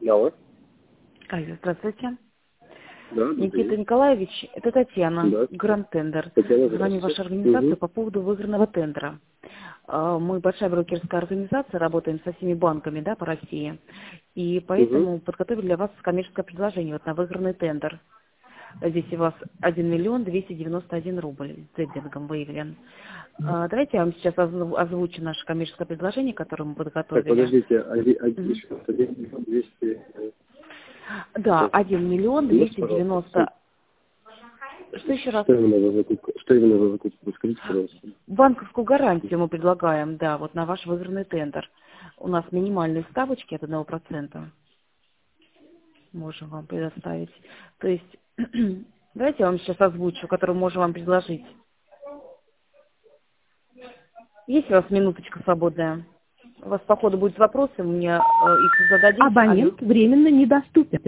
Алло. Алло, здравствуйте. Да, Никита Николаевич, это Татьяна, да. Гранд Тендер. Татьяна, Звоню в здравствуйте. вашу организацию Угу. по поводу выигранного тендера. Мы большая брокерская организация, работаем со всеми банками, да, по России. И Угу. поэтому подготовили для вас коммерческое предложение вот на выигранный тендер. Здесь у вас 1 291 рубль с трейдингом выявлен. Давайте я вам сейчас озвучу наше коммерческое предложение, которое мы Так, подготовили. подождите, Мгм. еще раз, 1 миллион 200. Да, Так, 1 умножьте, пожалуйста, 1 290. Что еще раз? Что именно вы выкупите? Скажите, пожалуйста. Банковскую гарантию мы предлагаем, да, вот на ваш выигранный тендер. У нас минимальные ставочки от 1%. Можем вам предоставить. То есть, давайте я вам сейчас озвучу, которую можем вам предложить. Есть у вас минуточка свободная? У вас, по ходу, будут вопросы, мне их зададите. Алло. Абонент временно недоступен.